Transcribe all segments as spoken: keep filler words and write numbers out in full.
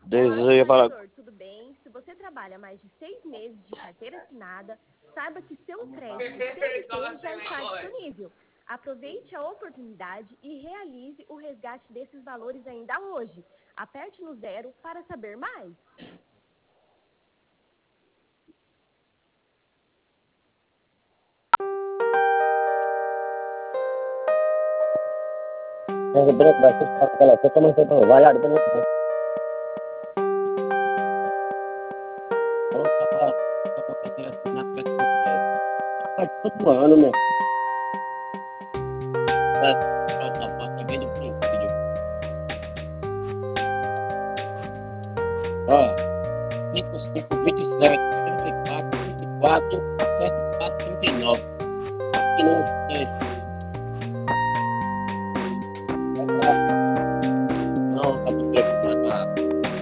Olá, Eu ia falar. trabalhador, tudo bem? Se você trabalha mais de seis meses de carteira assinada, saiba que seu crédito C L T já está disponível. Aproveite a oportunidade e realize o resgate desses valores ainda hoje. Aperte no zero para saber mais. Vai, todo ano, meu. Ó, cinco, cinco, vinte e sete, trinta e quatro, trinta e quatro, setenta e quatro, trinta e nove. E não tem. Não, tá muito preocupado.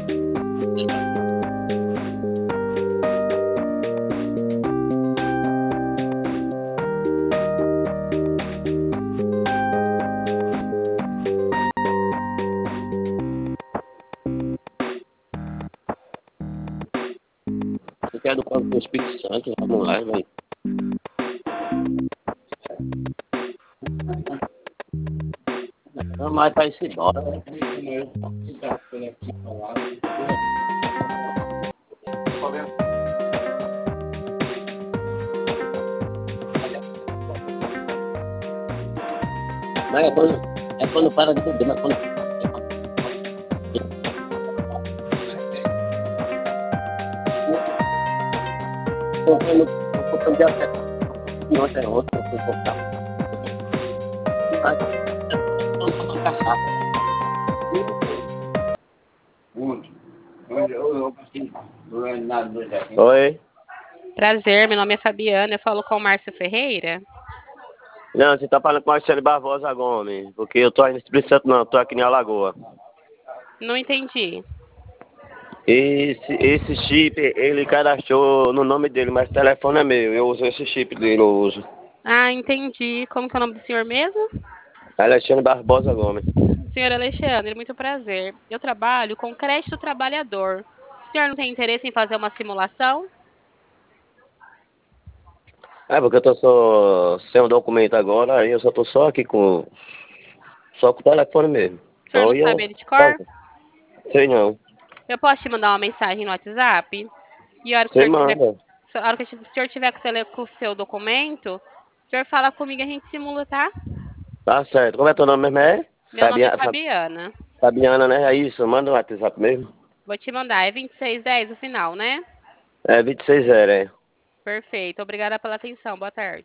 Você quer do Corpo do Espírito Santo? Vamos lá, velho. Não mais pra esse embora, né? Mas é quando, é quando para de beber, mas quando. Eu fui no. Eu fui de até. E ontem é outro, eu fui cortar. Mas. Vamos tomar cachaça. Oi. Prazer, meu nome é Fabiana, eu falo com o Márcio Ferreira. Não, você tá falando com o Marcelo Barbosa Gomes, porque eu tô aí no Espírito Santo não, eu tô aqui em Alagoa. Não entendi. Esse, esse chip, ele cadastrou no nome dele, mas o telefone é meu, eu uso esse chip dele, eu uso. Ah, entendi. Como que é o nome do senhor mesmo? Alexandre Barbosa Gomes. Senhor Alexandre, muito prazer. Eu trabalho com crédito trabalhador. O senhor não tem interesse em fazer uma simulação? É, porque eu tô só sem um documento agora, aí eu só tô só aqui com. Só com o telefone mesmo. O senhor Então não eu. sabe ele de cor? Sei não. Eu posso te mandar uma mensagem no WhatsApp? E a hora que o Você senhor tiver, manda. a hora que o senhor tiver com o tele- com o seu documento, o senhor fala comigo e a gente simula, tá? Tá certo. Como é teu nome mesmo? É? Meu nome é Fabiana, Fabiana. Fabiana, né? É isso, manda o WhatsApp mesmo. Vou te mandar. É vinte e seis dez o final, né? É vinte e seis zero, é. Perfeito. Obrigada pela atenção. Boa tarde.